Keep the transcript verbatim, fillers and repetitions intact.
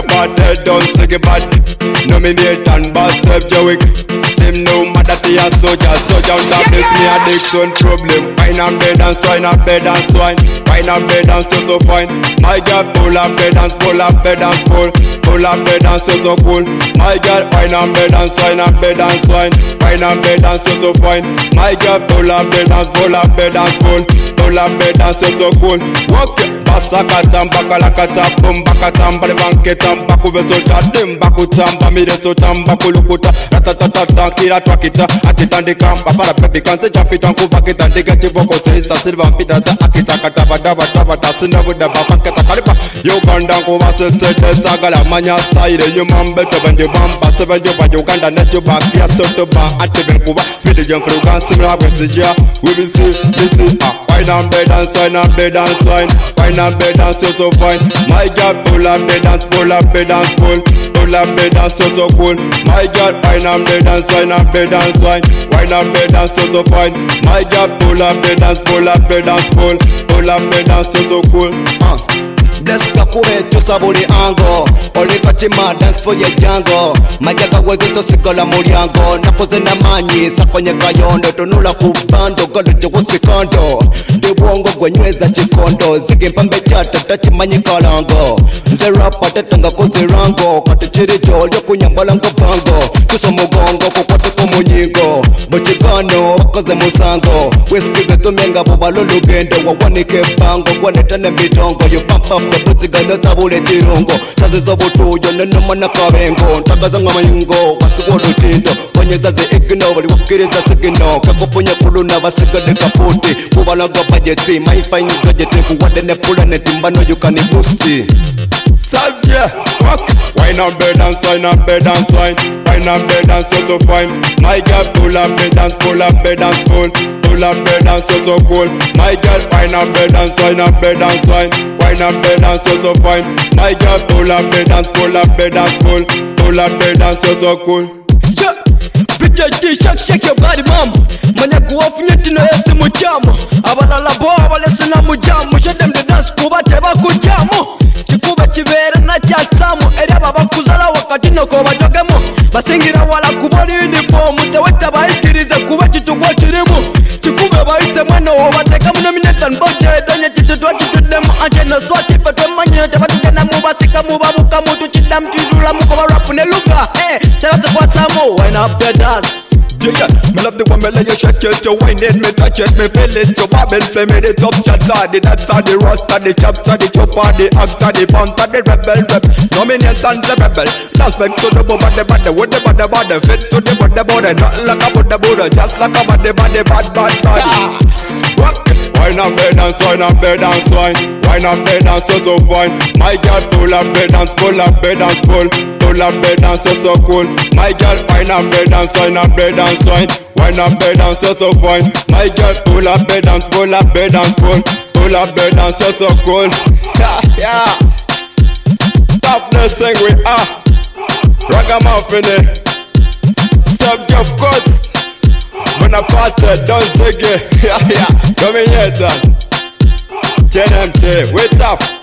a party, don't say it bad. Nominate and boss up Jowick. Him no matter to a soldier, soldier that this me addiction problem. Wine and bed and swine and bed and swine. Wine and bed and so so fine. My girl pull up bed and pull up bed and pull. Pull up bed and so so cool. My girl wine and bed and swine and bed and swine. Wine and bed and so so fine. My girl pull up bed and pull up bed and pull. Pull up bed and so so cool. Walk it. Basakatam bakalakata boom bakatam bale banketam baku besota dem baku tamba mire sotamba kulukuta ratatata kira twakita atitandika para baby kanse japita kubakita ndigati boko sesa silva mpita za akita kata badaba daba tasina buda bakata kalipa yo ganda ko basese sagala manya style yo mambe to banje bamba se banje ba Uganda net yo ba pia soto ba ateben kuba video jam for kan simra benzija we will see this is wine and bed and swine and bed and swine wine and bed and so so fine. My girl pull up bed and pull up bed and pull. Pull up bed and so so cool. My girl wine and bed and swine and bed and swine. Wine and bed and so so fine. My girl pull up bed and pull up bed and pull. Pull up bed and so so cool. Uh. Deska kure tusa buri ango Oli kachima dance for ye jango Majaga wezito sikola muriango Nakoze na manyi sakwenye kayondo Tonula kubando galo jogo sikondo Diwongo gwenyweza chikondo Zigi mpambe chata tachi manyi kalango Nzera pate tanga kuzirango Kati chiri jolyo kunyambala ngo bango Tuso mugongo kukwate kumunyingo Bochigano koze musango Weskize tumenga bubalo lugendo Wawanike bango Wanetane mbidongo You pump up Butsigana tabule chirongo Sazizo butuyo neno mana kabengo Ntagaza nga mayungo Wasigo lutindo Wanyeza zi igno Wali wakiriza sigino Kakopunya kuluna Wasigade kaputi Kubalaga budgeti Maifai ni gadgeti Kuwadene pula netimbano Yukani boosti Subject, walk. Wine and bed and swine and bed and swine. Wine and bed and so so fine. My girl pull up bed and pull up bed and spool. Pull up bed and so so cool. My girl wine and bed and swine and bed and swine. Wine and bed and so so fine. My girl pull up bed and pull up bed and spool. Pull up bed and so so cool. Yeah, bitch, shake shake your body, mama. Manya kuwafunya tino yesi muchamo. Abalala bo abalesi na mujamu. Show them the dance kuba teba kujamu. Chikuba chivera na chatsamu. Eri ababa kuzala wakati no koba jogemo. Basingira wala kuboli uniform. Muteweta baikirize kuba chitugwa chirimu. Chikube baite mweno wabateka mnomineta nbote. Donye chitutwa chitudemu. Anje no swati pete manyo. Tabatugena mubasika mubabuka mutu chitam chidula mukoba rapu ne luka. Hey, terata kwa samu. Wine up the dance. Yeah, me love the one me let you shake it, you whine it, me touch it, me feel it, you babble for me, the top chatter, the dancer, the roster, the chapter, the chopper, the actor, the panther, the rebel rep, nominate and the rebel, dance back to the body, body, with the body, body, fit to the body, body, not like a body, body, just like a body, body, bad, bad, bad. Rock it. Wine and bed and swine and bed and swine. Wine and bed and so so fine. My girl pull up bed and pull up bed and pull. Pull up bed and so so cool. My girl wine and bed and swine and bed and swine. Wine and bed and so so fine. My girl pull up bed and pull up bed and pull. Pull up bed and so so cool. Yeah, yeah. Stop listening we are Ragamuffin it. Subject of course. When I party, don't say it. Yeah, yeah. Come in here, T N M T, wait up.